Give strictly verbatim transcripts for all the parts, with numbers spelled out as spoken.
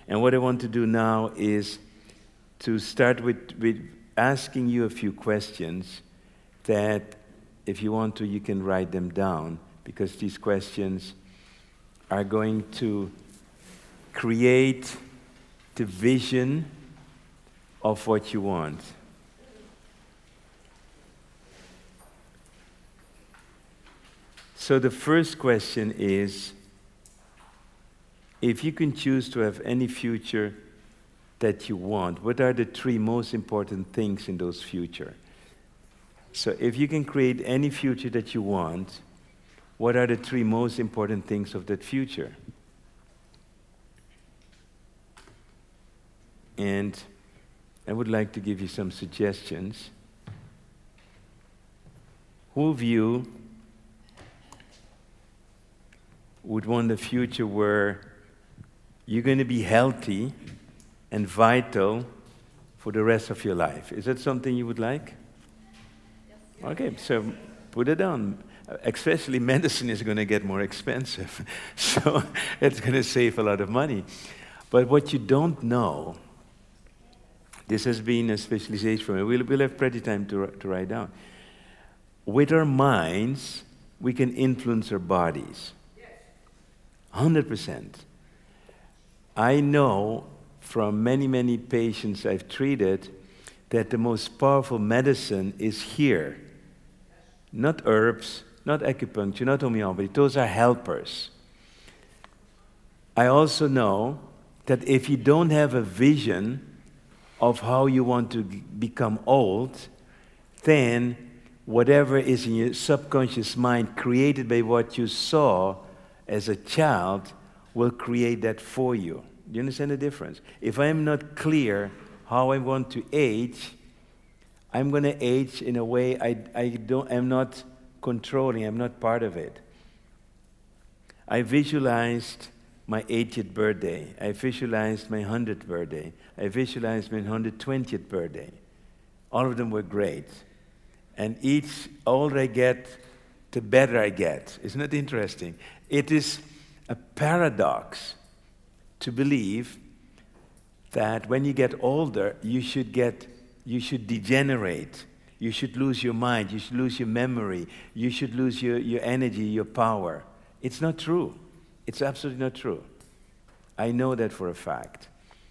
And what I want to do now is to start with, with asking you a few questions that, if you want to, you can write them down, because these questions are going to create the vision of what you want. So the first question is, if you can choose to have any future that you want, what are the three most important things in those future? So if you can create any future that you want, what are the three most important things of that future? And I would like to give you some suggestions. Who of you would want a future where you're going to be healthy and vital for the rest of your life? Is that something you would like? Yes. Okay, so put it down. Especially medicine is going to get more expensive, so it's going to save a lot of money. But what you don't know, this has been a specialization for me. We'll, we'll have plenty time to, to write down. With our minds, we can influence our bodies. one hundred percent. I know from many, many patients I've treated that the most powerful medicine is here. Not herbs, not acupuncture, not homeopathy. Those are helpers. I also know that if you don't have a vision of how you want to g- become old, then whatever is in your subconscious mind created by what you saw as a child will create that for you. Do you understand the difference? If I'm not clear how I want to age, I'm going to age in a way I, I don't, I'm not controlling, I'm not part of it. I visualized my eightieth birthday. I visualized my hundredth birthday. I visualized my one hundred twentieth birthday. All of them were great. And each older I get, the better I get. Isn't it interesting? It is a paradox to believe that when you get older, you should get, you should degenerate. You should lose your mind. You should lose your memory. You should lose your, your energy, your power. It's not true. It's absolutely not true. I know that for a fact.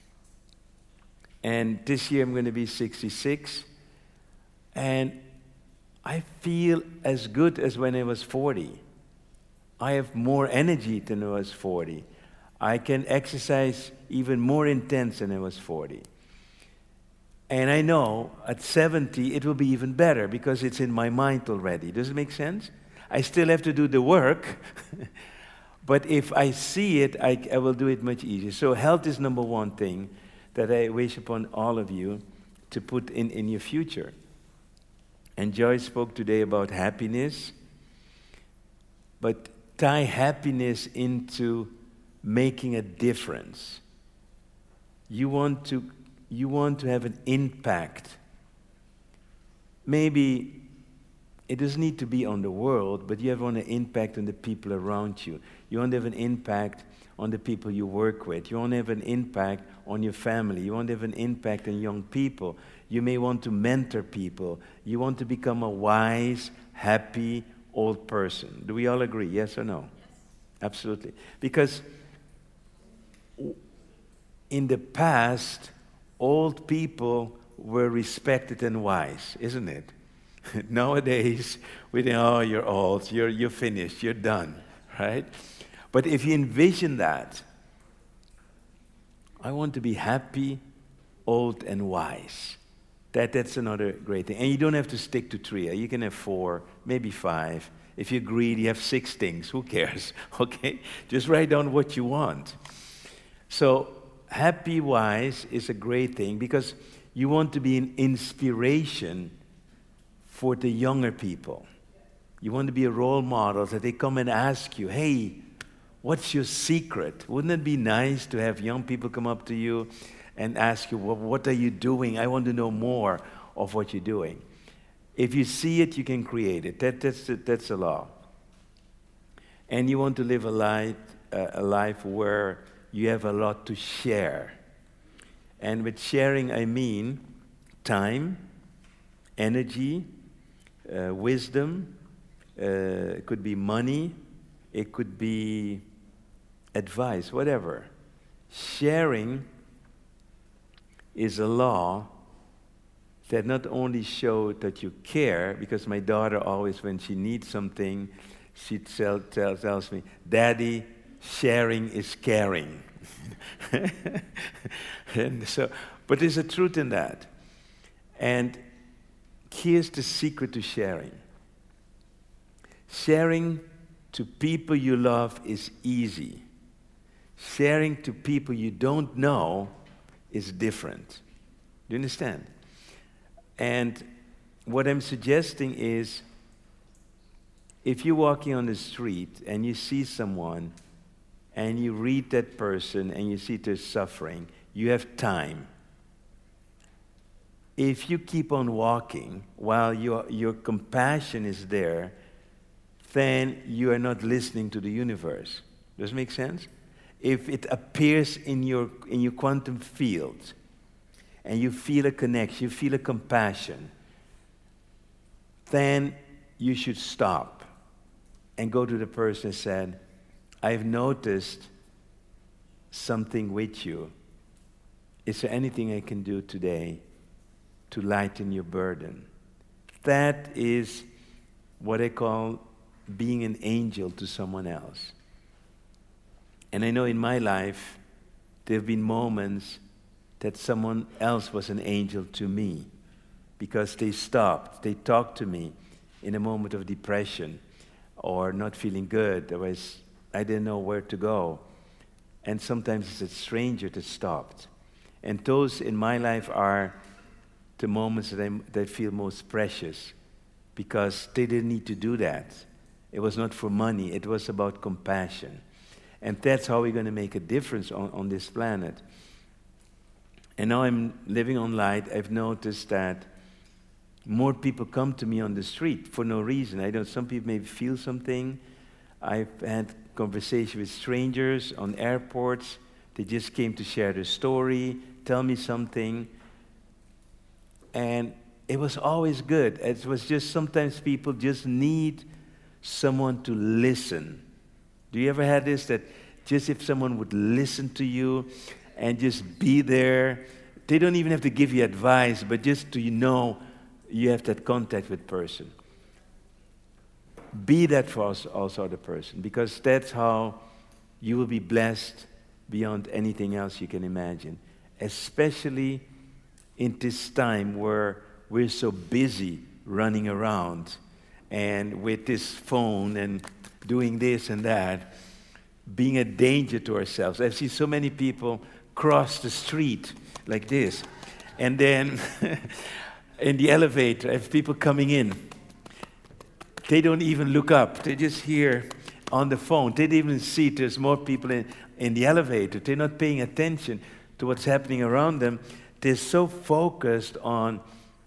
And this year I'm going to be sixty-six. And I feel as good as when I was forty. I have more energy than I was forty. I can exercise even more intense than I was forty. And I know at seventy it will be even better because it's in my mind already. Does it make sense? I still have to do the work, but if I see it, I, I will do it much easier. So health is number one thing that I wish upon all of you to put in, in your future. And Joy spoke today about happiness, but tie happiness into making a difference. You want to, you want to have an impact. Maybe it doesn't need to be on the world, but you have an impact on the people around you. You want to have an impact on the people you work with. You want to have an impact on your family. You want to have an impact on young people. You may want to mentor people. You want to become a wise, happy, old person. Do we all agree? Yes or no? Yes. Absolutely. Because in the past, old people were respected and wise, isn't it? Nowadays, we think, oh, you're old, you're, you're finished, you're done, right? But if you envision that, I want to be happy, old, and wise. That, that's another great thing. And you don't have to stick to three. You can have four, maybe five. If you're greedy, you have six things. Who cares? Okay? Just write down what you want. So, happy, wise is a great thing because you want to be an inspiration for the younger people. You want to be a role model that they come and ask you, hey, what's your secret? Wouldn't it be nice to have young people come up to you and ask you, well, what are you doing? I want to know more of what you're doing. If you see it, you can create it. That, that's, the, that's the law. And you want to live a life, uh, a life where you have a lot to share. And with sharing, I mean time, energy, uh, wisdom, uh, it could be money, it could be advice, whatever. Sharing is a law that not only shows that you care, because my daughter always, when she needs something, she tell, tell, tells me, Daddy, sharing is caring. And so, but there's a truth in that. And here's the secret to sharing. Sharing to people you love is easy. Sharing to people you don't know is different. Do you understand? And what I'm suggesting is, if you're walking on the street and you see someone and you read that person and you see they're suffering, you have time. If you keep on walking while your, your compassion is there, then you are not listening to the universe. Does it make sense? If it appears in your, in your quantum field and you feel a connection, you feel a compassion, then you should stop and go to the person and say, I've noticed something with you. Is there anything I can do today to lighten your burden? That is what I call being an angel to someone else. And I know in my life, there have been moments that someone else was an angel to me because they stopped, they talked to me in a moment of depression or not feeling good. There was, I didn't know where to go. And sometimes it's a stranger that stopped. And those in my life are the moments that I, that I feel most precious because they didn't need to do that. It was not for money. It was about compassion. And that's how we're going to make a difference on, on this planet. And now I'm living on light. I've noticed that more people come to me on the street for no reason. I know some people may feel something. I've had conversation with strangers on airports. They just came to share their story, tell me something. And it was always good. It was just sometimes people just need someone to listen. Do you ever have this, that just if someone would listen to you and just be there, they don't even have to give you advice, but just to you know you have that contact with person. Be that for also the person, because that's how you will be blessed beyond anything else you can imagine, especially in this time where we're so busy running around and with this phone and doing this and that, being a danger to ourselves. I've seen so many people cross the street like this, and then in the elevator, I have people coming in. They don't even look up. They just hear on the phone. They didn't even see there's more people in, in the elevator. They're not paying attention to what's happening around them. They're so focused on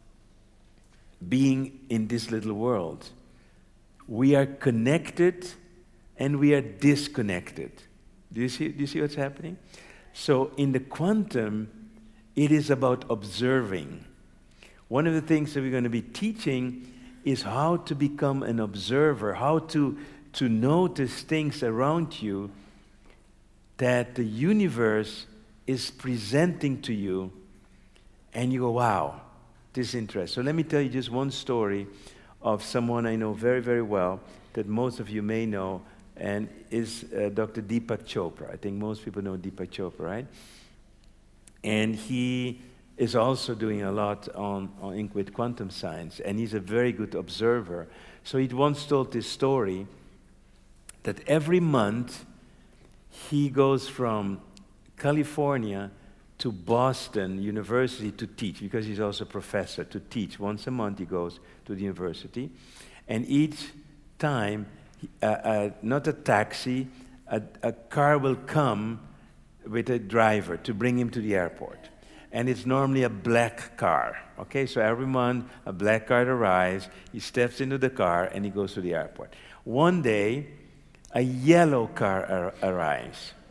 being in this little world. We are connected and we are disconnected. Do you see, do you see what's happening? So in the quantum, it is about observing. One of the things that we're going to be teaching is how to become an observer, how to, to notice things around you that the universe is presenting to you, and you go, wow, this is interesting. So let me tell you just one story of someone I know very, very well, that most of you may know, and is uh, Doctor Deepak Chopra. I think most people know Deepak Chopra, right? And he is also doing a lot on, on with quantum science, and he's a very good observer. So he once told this story that every month he goes from California to Boston University to teach, because he's also a professor, to teach. Once a month he goes to the university, and each time, uh, uh, not a taxi, a, a car will come with a driver to bring him to the airport. And it's normally a black car. Okay, so every month a black car arrives, he steps into the car, and he goes to the airport. One day, a yellow car ar- arrives.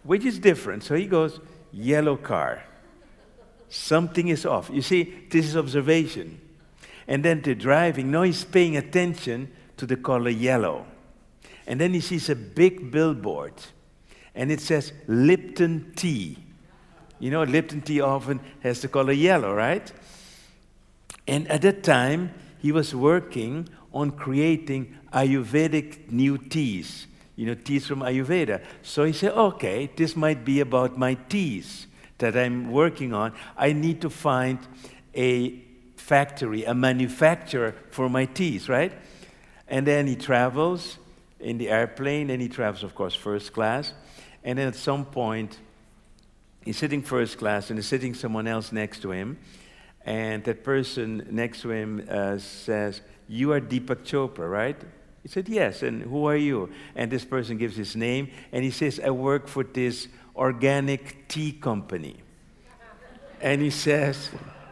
which is different. So he goes, yellow car. Something is off. You see, this is observation. And then the driving, now he's paying attention to the color yellow. And then he sees a big billboard, and it says Lipton tea. You know, Lipton tea often has the color yellow, right? And at that time, he was working on creating Ayurvedic new teas. You know, teas from Ayurveda. So he said, okay, this might be about my teas that I'm working on. I need to find a factory, a manufacturer for my teas, right? And then he travels in the airplane, and he travels, of course, first class. And then at some point, he's sitting first class, and there's sitting someone else next to him. And that person next to him uh, says, you are Deepak Chopra, right? He said, yes, and who are you? And this person gives his name, and he says, I work for this organic tea company. And he says,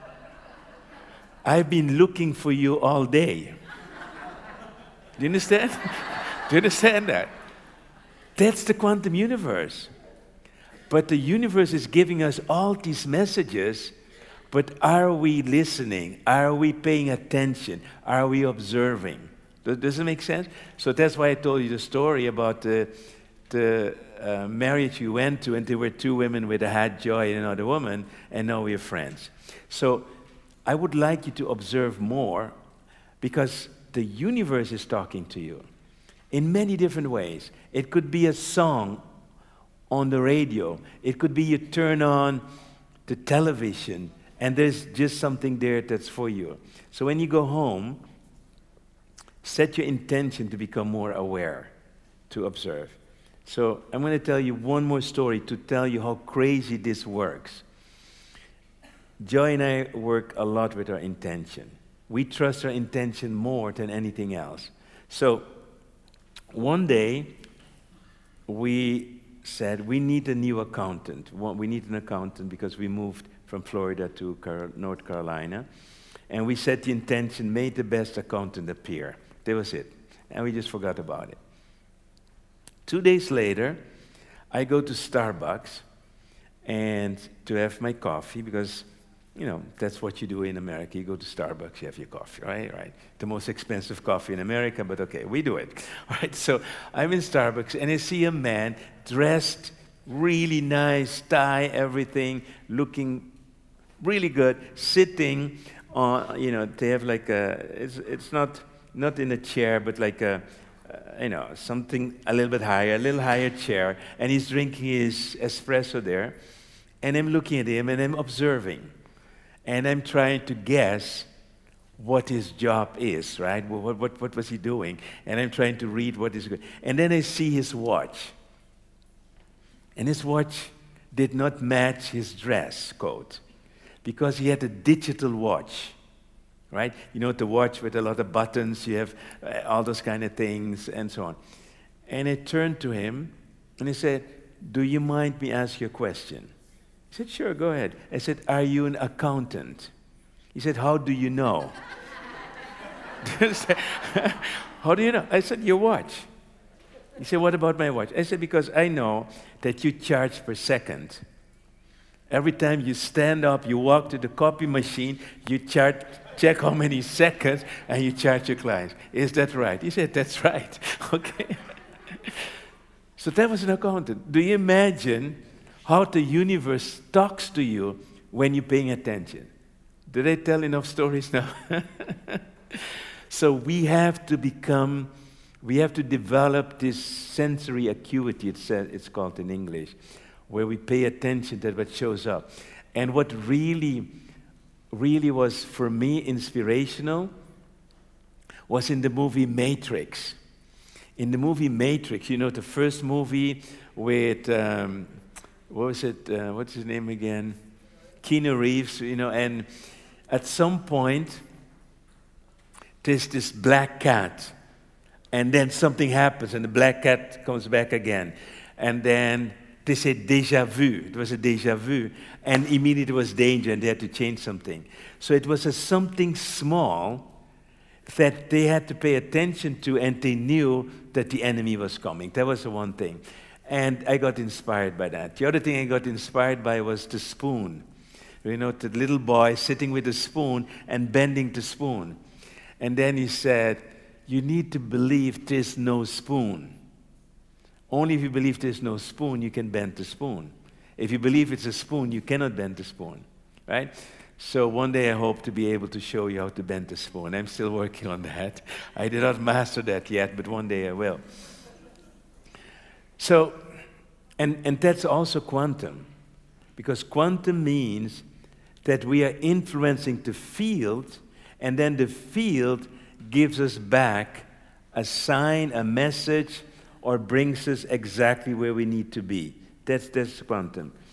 I've been looking for you all day. Do you understand? Do you understand that? That's the quantum universe. But the universe is giving us all these messages, but are we listening? Are we paying attention? Are we observing? Does it make sense? So that's why I told you the story about the, the uh, marriage you went to, and there were two women with a hat joy and another woman, and now we're friends. So I would like you to observe more, because the universe is talking to you in many different ways. It could be a song on the radio. It could be you turn on the television, and there's just something there that's for you. So when you go home, set your intention to become more aware, to observe. So I'm going to tell you one more story to tell you how crazy this works. Joy and I work a lot with our intention. We trust our intention more than anything else. So one day, we said, we need a new accountant. We need an accountant because we moved from Florida to North Carolina. And we set the intention, made the best accountant appear. That was it. And we just forgot about it. Two days later, I go to Starbucks and to have my coffee, because, you know, that's what you do in America. You go to Starbucks, you have your coffee, right? Right. The most expensive coffee in America, but okay, we do it. All right, so I'm in Starbucks, and I see a man dressed really nice, tie, everything, looking really good, sitting on, you know, they have like a, it's, it's not, not in a chair, but like a, uh, you know, something a little bit higher, a little higher chair, and he's drinking his espresso there, and I'm looking at him, and I'm observing. And I'm trying to guess what his job is, right? What, what, what was he doing? And I'm trying to read what is good. And then I see his watch. And his watch did not match his dress code, because he had a digital watch, right? You know, the watch with a lot of buttons, you have uh, all those kind of things, and so on. And I turned to him, and I said, do you mind me ask you a question? He said, sure, go ahead. I said, are you an accountant? He said, how do you know? How do you know? I said, your watch. He said, what about my watch? I said, because I know that you charge per second. Every time you stand up, you walk to the copy machine, you charge, check how many seconds, and you charge your clients. Is that right? He said, that's right. Okay. So that was an accountant. Do you imagine how the universe talks to you when you're paying attention? Did I tell enough stories now? So we have to become, we have to develop this sensory acuity, it's, uh, it's called in English, where we pay attention to what shows up. And what really, really was for me inspirational was in the movie Matrix. In the movie Matrix, you know, the first movie with, um, what was it, uh, what's his name again? Keanu Reeves, you know, and at some point, there's this black cat, and then something happens, and the black cat comes back again. And then they said déjà vu. It was a déjà vu. And immediately it was danger, and they had to change something. So it was a something small that they had to pay attention to, and they knew that the enemy was coming. That was the one thing. And I got inspired by that. The other thing I got inspired by was the spoon. You know, the little boy sitting with a spoon and bending the spoon. And then he said, you need to believe there's no spoon. Only if you believe there's no spoon, you can bend the spoon. If you believe it's a spoon, you cannot bend the spoon, right? So one day I hope to be able to show you how to bend the spoon. I'm still working on that. I did not master that yet, but one day I will. So, and, and that's also quantum, because quantum means that we are influencing the field, and then the field gives us back a sign, a message, or brings us exactly where we need to be. That's, that's quantum.